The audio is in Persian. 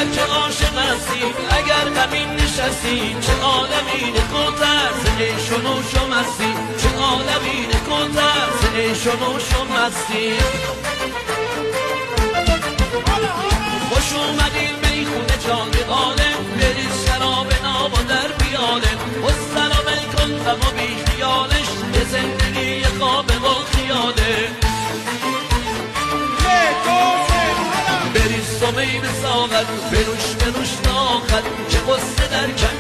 که عاشق هستی اگر غمین نشستی چه عالمین کوترز عیش و نوش و مستی چه عالمین کوترز عیش و نوش و مستی خوش اومدیم میخونه جان غالب بریز شراب ناب و در بیاله السلام کن غم و بی خیالش به زندگی خواب و خیاله بریز تو می به ساغر بنوش تا آخر که قصه در کمی